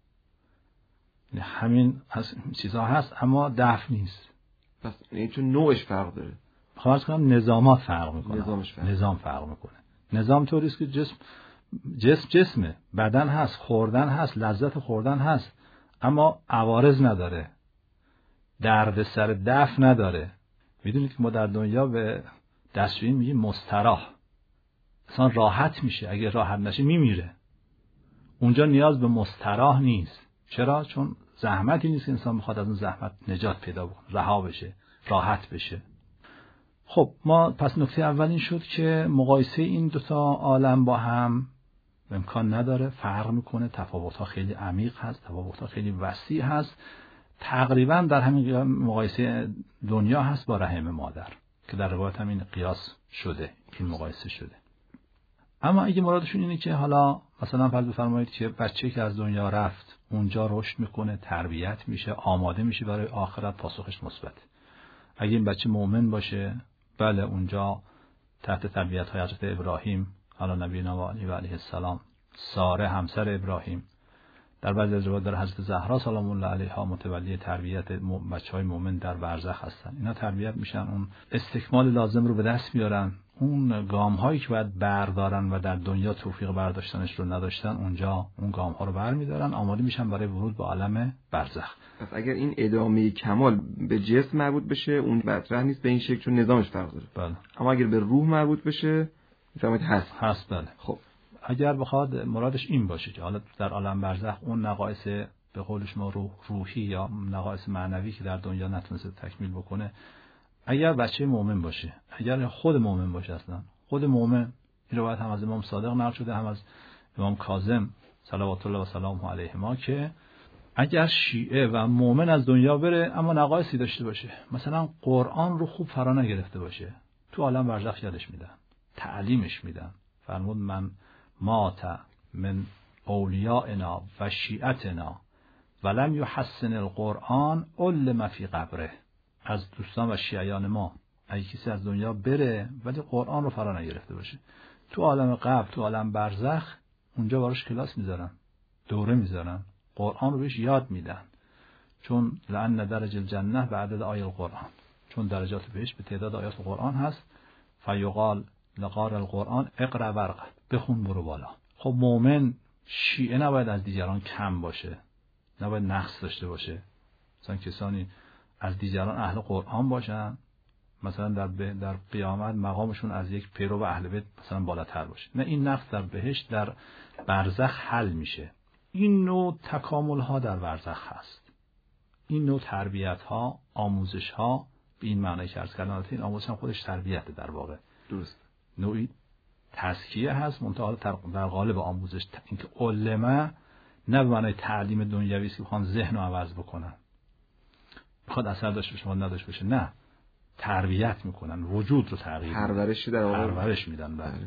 یعنی همین از چیزا هست اما دفع نیست. پس این چون نوعش فرق داره. خواهد کنم نظامات فرق میکنه. نظامش فرق. نظام فرق میکنه. نظام طوریست که جسم جسم جسمه، بدن هست، خوردن هست، لذت خوردن هست، اما عوارض نداره. درد سر دفع نداره. میدونید که ما در دنیا به دستشویی میگیم مستراح، اصلا راحت میشه، اگه راحت نشه میمیره. اونجا نیاز به مستراح نیست. چرا؟ چون زحمتی نیست که انسان بخواد از اون زحمت نجات پیدا بکنه، رها بشه، راحت بشه. خب ما پس نکته اول این شد که مقایسه این دوتا عالم با هم امکان نداره، فرق میکنه، تفاوت‌ها خیلی عمیق هست، تفاوت‌ها خیلی وسیع هست. تقریبا در همین مقایسه دنیا هست با رحم مادر که در روایت هم این قیاس شده، این مقایسه شده. اما اگه مرادشون اینه که حالا مثلا فرض بفرمایید که بچه‌ای که از دنیا رفت اونجا رشد میکنه، تربیت میشه، آماده میشه برای آخرت، پاسخش مثبت. اگه این بچه مؤمن باشه، بله اونجا تحت تربیت‌های حضرت ابراهیم، حالا نبی و علیه السلام، ساره همسر ابراهیم، در بعضی از روایات در حضرت زهرا سلام الله علیها متولی تربیت بچه‌های مؤمن در برزخ هستن. اینا تربیت میشن، اون استکمال لازم رو به دست میارن. اون گام‌هایی که باید بردارن و در دنیا توفیق برداشتنش رو نداشتن، اونجا اون گام‌ها رو برمی‌دارن، آماده میشن برای ورود به عالم برزخ. پس اگر این ادامه کمال به جسم مربوط بشه، اون مطرح نیست به این شکل چون نظامش فرق داره. بله. اما اگر به روح مربوط بشه، میفهمید هست. هست بله. خب اگر بخواد مرادش این باشه که حالا در عالم برزخ اون نقایص به قول شما روح روحی یا نقایص معنوی که در دنیا نتونسته تکمیل بکنه، اگر بچه مؤمن باشه، اگر خود مؤمن باشه، اصلا خود مؤمن، این روایت هم از امام صادق نقل شده، هم از امام کاظم صلوات الله و سلامه علیهما، که اگر شیعه و مؤمن از دنیا بره اما نقایصی داشته باشه، مثلا قرآن رو خوب فرا نگرفته باشه، تو عالم برزخ یادش میدن، تعلیمش میدن. فرمود من مات من اولیائنا و شیعتنا ولم یحسن القرآن علم فی قبره. از دوستان و شیعیان ما اگه کسی از دنیا بره ولی قرآن رو فرا نگرفته باشه، تو عالم قبر، تو عالم برزخ، اونجا براش کلاس میذارن، دوره میذارن، قرآن رو بهش یاد میدن. چون لأن درج الجنه به عدد آیه القرآن، چون درجات بهش به تعداد آیات قرآن هست. فیقال لقار القرآن اقرأ ورقه، بخون برو بالا. خب مؤمن شیعه نباید از دیگران کم باشه، نباید نقص داشته باشه. مثلا کسانی از دیگران اهل قرآن باشن، مثلا در در قیامت مقامشون از یک پیرو اهل بیت مثلا بالاتر باشه، نه، این نقص در بهشت در برزخ حل میشه. این نوع تکامل ها در برزخ هست، این نوع تربیت ها، آموزش ها، به این معنی که عرض کردم، این آموزش هم خودش تربیت در واقع، درست، نوعی تزکیه هست، منتها در قالب آموزش. اینکه علمه نه به معنی تعلیم دنیوی است که بخوان ذهن رو عوض بکنن، بخواد اثر داشته باشه نداشته باشه، نه، تربیت میکنن، وجود رو تغییر پرورش در واقع پرورش میدن. بله.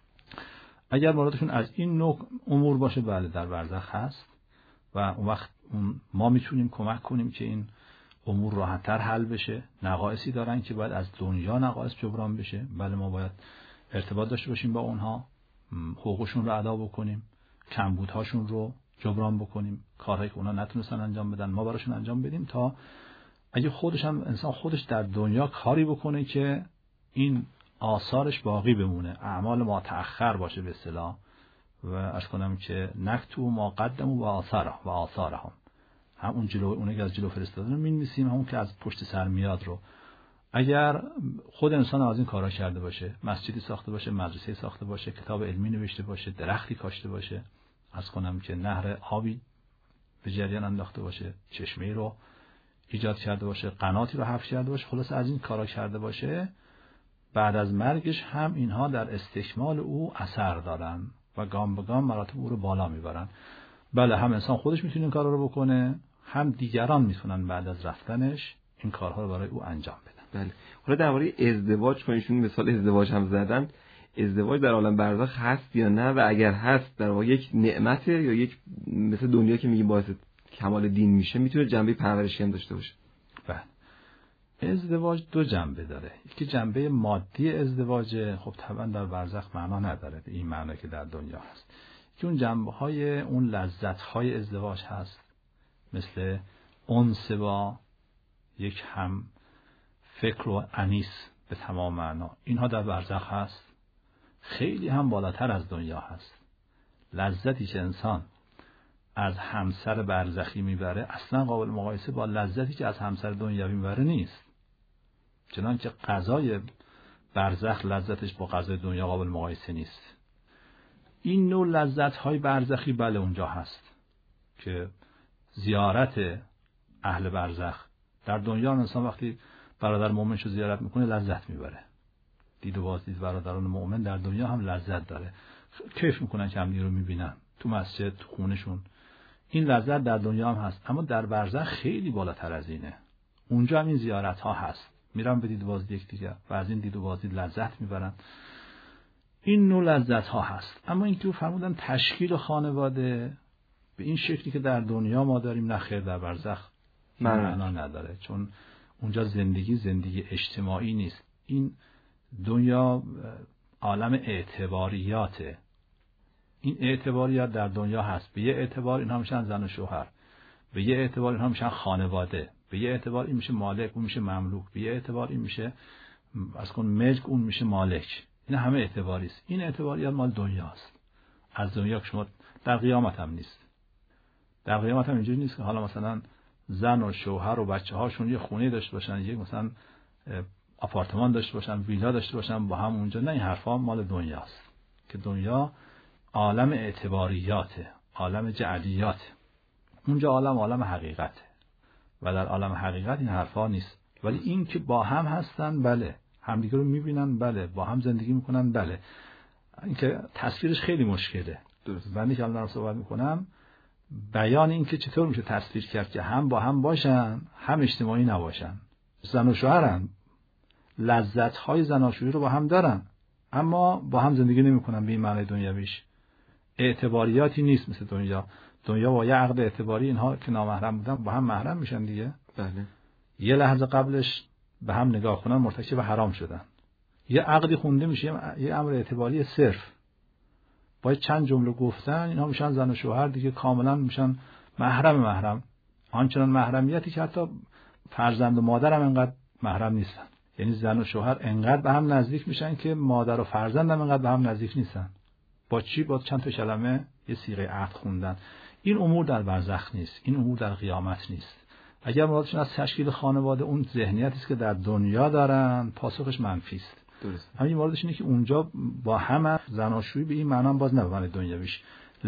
اگر مرادشون از این نوع امور باشه، بله در برزخ هست و اون وقت ما میتونیم کمک کنیم که این امور راحت‌تر حل بشه. نقایصی دارن که باید از دنیا نقایص جبران بشه، بله ما باید ارتباط داشته باشیم با اونها، حقوقشون رو ادا بکنیم، کمبودهاشون رو جبران بکنیم، کارهایی که اونا نتونستن انجام بدن ما براشون انجام بدیم، تا اگه خودش هم انسان خودش در دنیا کاری بکنه که این آثارش باقی بمونه، اعمال ما تأخر باشه به اصطلاح، و عرض کنم که نکتو ما قدموا و آثاره و آثارهم، هم اون جلو اونایی که از جلو فرستادن رو می‌نویسیم، همون که از پشت سر میاد رو. اگر خود انسان از این کارا کرده باشه، مسجدی ساخته باشه، مدرسه ساخته باشه، کتاب علمی نوشته باشه، درختی کاشته باشه، عرض کنم که نهر آبی به جریان انداخته باشه، چشمه‌ای رو ایجاد کرده باشه، قناتی رو حفر کرده باشه، خلاص از این کارا کرده باشه، بعد از مرگش هم اینها در استکمال او اثر دارن و گام به گام مراتب او رو بالا میبرن. بله، هم انسان خودش میتونه این کارا رو بکنه، هم دیگران میتونن بعد از رفتنش این کارها رو برای او انجام بدن. بله. حالا درباره ازدواج کنیشون مثال ازدواج هم زدن، ازدواج در عالم برزخ هست یا نه، و اگر هست در واقع یک نعمته یا یک مثل دنیا که میگیم باعث کمال دین میشه، میتونه جنبه پرورشی هم داشته باشه؟ بله. ازدواج دو جنبه داره. یکی جنبه مادی ازدواج، خب طبعا در برزخ معنا نداره به این معنی که در دنیا هست. که اون جنبه های اون لذت های ازدواج هست، مثل انس با یک هم فکر و انیس به تمام معنا، اینها در برزخ هست، خیلی هم بالاتر از دنیا هست. لذتی که انسان از همسر برزخی میبره اصلا قابل مقایسه با لذتی که از همسر دنیوی میبره نیست. چنانچه غذای برزخ لذتش با غذای دنیا قابل مقایسه نیست. این نوع لذت‌های برزخی بله اونجا هست که زیارت اهل برزخ در دنیا انسان وقتی برادر مؤمنشو زیارت میکنه لذت میبره. دید و بازدید برادران مؤمن در دنیا هم لذت داره. کیف میکنن که هم رو میبینن تو مسجد، تو خونشون. این لذت در دنیا هم هست، اما در برزخ خیلی بالاتر از اینه. اونجا هم این زیارت ها هست، میرن به دید و بازدید یکدیگر و از این دید و بازدید لذت میبرن. این نوع لذت ها هست. اما این که فرمودن تشکیل خانواده به این شکلی که در دنیا ما داریم، نه خیر، در برزخ معنا نداره، چون اونجا زندگی زندگی اجتماعی نیست. این دنیا عالم اعتباریاته. این اعتباریات در دنیا هست. به یه اعتبار اینها میشن زن و شوهر، به یه اعتبار اینها میشن خانواده، به یه اعتبار این میشه مالک، اون میشه مملوک، به یه اعتبار این میشه از کن ملک، اون میشه مالک. این همه اعتباری است. این اعتباریات مال دنیاست. از دنیا که شما در قیامت هم نیست. در قیامت هم اینجوری نیست که حالا مثلا زن و شوهر و بچه هاشون یه خونه داشته باشن، یک مثلا آپارتمان داشته باشن، ویلا داشته باشن با هم اونجا. نه، این حرفا مال دنیاست که دنیا عالم اعتباریاته، عالم جعلیاته. اونجا عالم عالم حقیقته و در عالم حقیقت این حرفا نیست. ولی این که با هم هستن، بله، همدیگه رو میبینن، بله، با هم زندگی میکنن، بله. این که تصویرش خیلی مشکله. درست. بنده که الان صحبت میکنم بیان این که چطور میشه تصویر کرد که هم با هم باشن، هم اجتماعی نباشن. زن و شوهرن، لذت‌های زناشویی رو با هم دارن، اما با هم زندگی نمی‌کنن. به این معنی دنیویش اعتباریاتی نیست مثل دنیا. دنیا با یه عقد اعتباری اینها که نامحرم بودن با هم محرم میشن دیگه. بله. یه لحظه قبلش به هم نگاه کنن مرتکب حرام شدن. یه عقدی خونده میشه، یه امر اعتباری صرف. با چند جمله گفتن اینها میشن زن و شوهر دیگه، کاملا میشن محرم محرم. آنچنان محرمیتی که حتی فرزند و مادر هم انقدر محرم نیستن. یعنی زن و شوهر انقدر به هم نزدیک میشن که مادر و فرزند هم انقدر به هم نزدیک نیستن. با چی؟ با چند تا کلمه یه صیغه عقد خوندن. این امور در برزخ نیست، این امور در قیامت نیست. اگر مرادشون از تشکیل خانواده اون ذهنیتی است که در دنیا دارن، پاسخش منفی است. درست. همین موردش اینه که اونجا با هم زناشویی به این معنا باز نه به معنی دنیویش.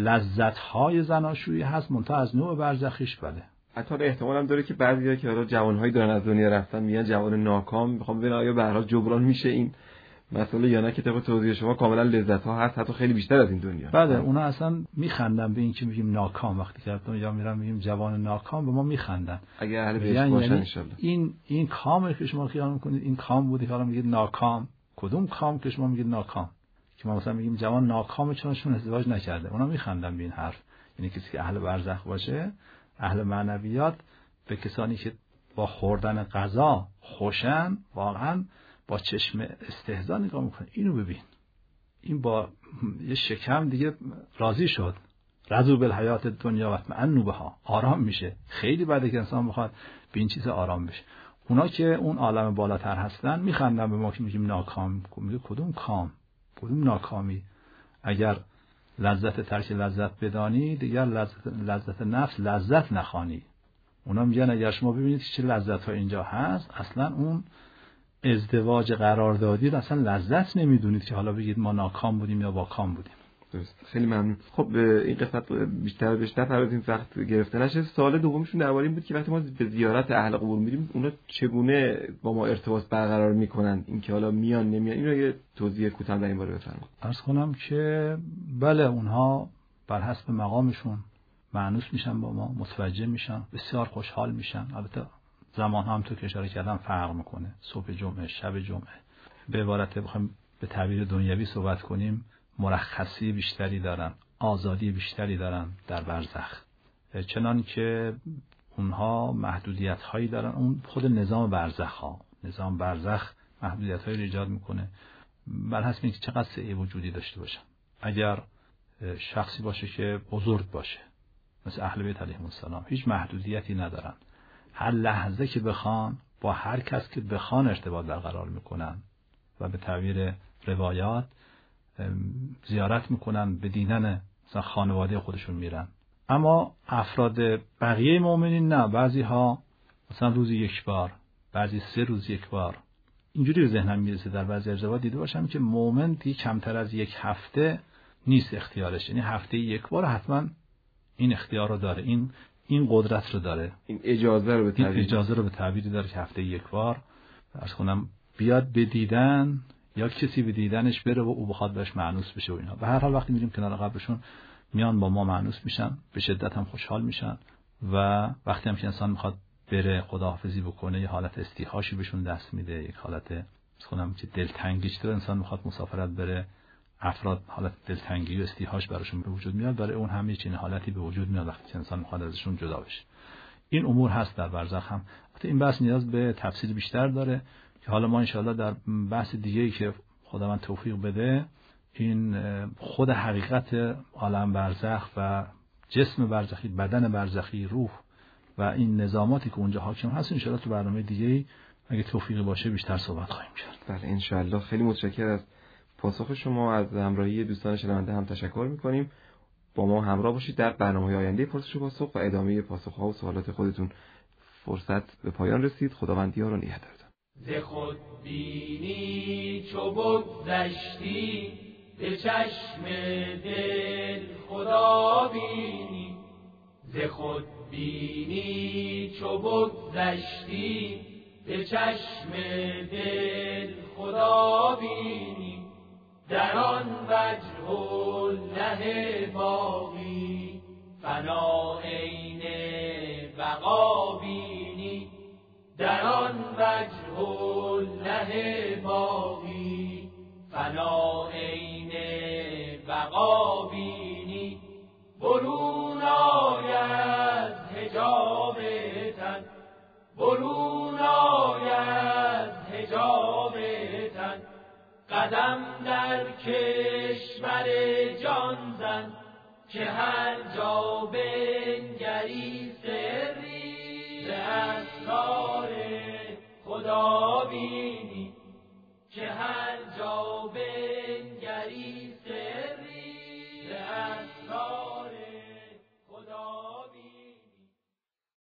لذت‌های زناشویی هست منتها از نوع برزخیش. بله. حتی احتمال هم داره که بعضیا که حالا جوان‌هایی دارن از دنیا رفتن میگن جوان ناکام، میخوام ببینم آیا به هر حال جبران میشه این مسئله یا نه، که طبق توضیح شما کاملا لذت‌ها هست، حتی خیلی بیشتر از این دنیا. بله، اونا اصلا میخندن به این که میگیم ناکام. وقتی که دنیا میرن میگیم جوان ناکام، به ما میخندن. اگه اهل بهشت باشن ان شاء الله. این این کامه که شما خیال میکنید این کام بوده که حالا میگید ناکام. کدوم کام که شما میگید ناکام؟ که ما مثلا میگیم جوان ناکامه چونشون ازدواج نکرده. اونا میخندن به این حرف. یعنی کسی که اهل برزخ باشه، اهل معنویات، به کسانی که با خوردن غذا خوشن واقعا با چشم استهزا نگاه میکنه. اینو ببین، این با یه شکم دیگه راضی شد. رضوا بالحیات دنیا و اطمئنوا بها، آرام میشه. خیلی بده که انسان بخواد به این چیزا آرام بشه. اونا که اون عالم بالاتر هستن میخندن به ما که میگیم ناکام. میگه کدوم کام؟ کدوم ناکامی؟ اگر لذت ترک لذت بدانی، دیگر لذت, لذت نفس لذت نخوانی. اونا میگن اگر شما ببینید چه لذت ها اینجا هست، اصلا اون ازدواج قراردادی رو اصلا لذت نمیدونید که حالا بگید ما ناکام بودیم یا با کام بودیم. درست. خیلی ممنون. خب این قسمت بیشتر بهش نپردازیم، وقت گرفته نشه. سوال دومشون درباره این بود که وقتی ما به زیارت اهل قبور میریم، اونا چگونه با ما ارتباط برقرار میکنن؟ این که حالا میان نمیان، اینو یه توضیح کوتاه در این باره بفرمایید. عرض کنم که بله، اونها بر حسب مقامشون مانوس میشن با ما، متوجه میشن، بسیار خوشحال میشن. البته زمان هم تو که اشاره کردم فرق میکنه. صبح جمعه، شب جمعه. به عبارت بخوایم به تعبیر دنیوی صحبت کنیم، مرخصی بیشتری دارن، آزادی بیشتری دارن در برزخ. چنان که اونها محدودیت هایی دارن. اون خود نظام برزخ ها، نظام برزخ محدودیت هایی رو ایجاد میکنه بر حسب اینکه چقدر سعی وجودی داشته باشن. اگر شخصی باشه که بزرگ باشه مثل اهل بیت علیهم السلام، هیچ محدودیتی ندارن. هر لحظه که بخوان با هر کس که بخوان ارتباط برقرار میکنن و به تعبیر روایات زیارت میکنن، به دیدن مثلا خانواده خودشون میرن. اما افراد بقیه مؤمنین نه، بعضی ها مثلا روزی یک بار، بعضی سه روز یک بار. اینجوری به ذهنم میرسه در بعضی ارجاعات دیده باشم که مؤمن دیگه کمتر از یک هفته نیست اختیارش، یعنی هفته یک بار حتما این اختیار رو داره، این این قدرت رو داره، این اجازه رو به تعبیر این اجازه رو به تعبیری داره که هفته یک بار عرض کنم بیاد به دیدن یا کسی به دیدنش بره و او بخواد بهش مانوس بشه و اینا. به هر حال وقتی میریم کنار قبرشون میان با ما مانوس میشن، به شدت هم خوشحال میشن و وقتی هم که انسان میخواد بره خداحافظی بکنه یه حالت استیحاشی بهشون دست میده، یک حالت خودم که دلتنگیش تو انسان میخواد مسافرت بره، افراد حالت دلتنگی و استیحاش براشون به وجود میاد، برای اون هم چنین حالتی به وجود میاد وقتی که انسان میخواد ازشون جدا بشه. این امور هست در برزخ هم. البته این بحث نیاز به تفصیل بیشتر داره که حالا ما انشاءالله در بحث دیگه‌ای که خداوند توفیق بده این خود حقیقت عالم برزخ و جسم برزخی، بدن برزخی، روح و این نظاماتی که اونجا حاکم هست انشاءالله تو برنامه دیگه‌ای اگه توفیقی باشه بیشتر صحبت خواهیم کرد. بله انشاءالله. خیلی متشکرم از پاسخ شما، از همراهی دوستان شنونده هم تشکر می‌کنیم. با ما همراه باشید در برنامه‌های آینده پرسش و پاسخ و ادامه پاسخ‌ها و سوالات خودتون. فرصت به پایان رسید. خداوند یار و نگهدار. ز خود بینی چو بگذشتی به چشم دل خدا بینی، ز خود بینی چو بگذشتی به چشم دل خدا بینی، در آن وجه الله باقی فنا عین بقا بینی، در آن وجه الله باقی فنا عین بقا بینی، برون آید حجاب تن، برون آید حجاب تن، قدم در کشور جان زن که هر جا بنگری سری ز اسرار خدا بینی، که هر جا بنگری